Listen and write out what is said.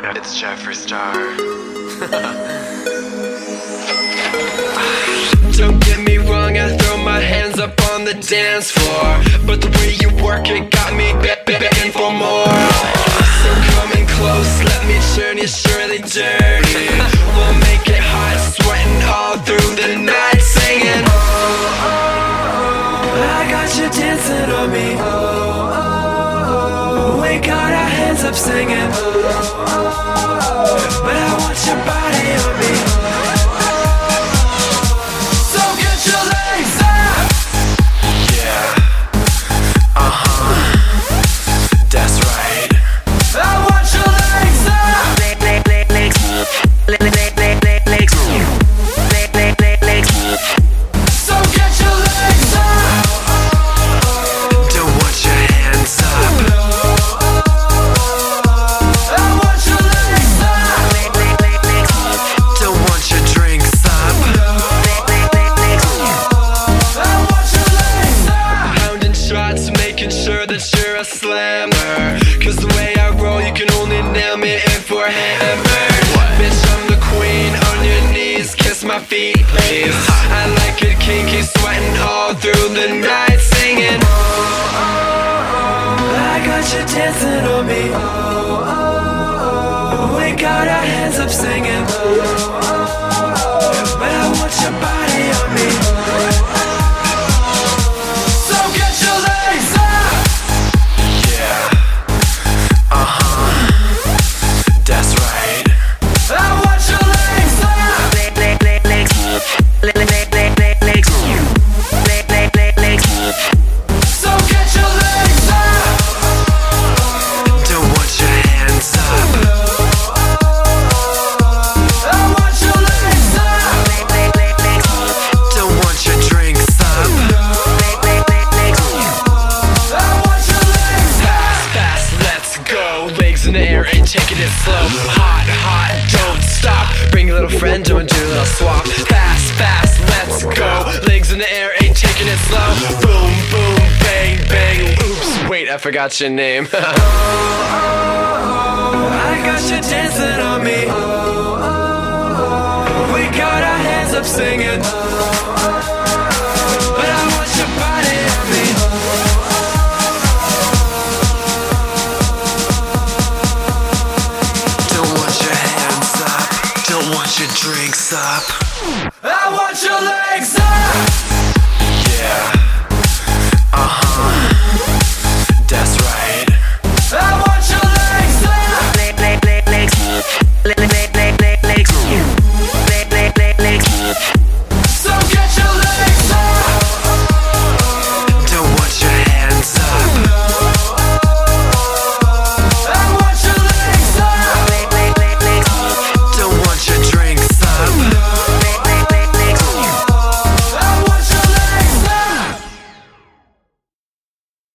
It's Jeffree Star. Don't get me wrong, I throw my hands up on the dance floor, but the way you work it got me begging for more. So coming close, let me turn you surely dirty. We'll make it hot, sweating all through the night, singing. I got you dancing on me. We got our hands up singing. But I want your body on me. So get your legs up. Yeah. That's right. I want your legs up. So get your legs up. Don't want your hands up. I want your legs up. Don't want your drinks up. I want your legs up. Pounding shots, making sure that you're a slammer. Cause the way I roll, you can only nail me if we're hammered. Bitch, I'm the queen, on your knees, kiss my feet, please. I like it kinky, sweating all through the night, singing. I got you dancing on me. We got our hands up singing. But I want your body on me. So get your legs up. Yeah. That's right. I want your legs up. So get your legs up. Don't want your hands up. I want your legs up. Don't want your drinks up. I want your legs up. Fast, let's go. Legs in the air and taking it slow. Hot, hot, don't stop. Bring a little friend, don't do a little swap. Fast, let's go. Legs in the air, ain't taking it slow. Boom, boom, bang, bang. Oops, wait, I forgot your name. I got you dancing on me. We got our hands up singing.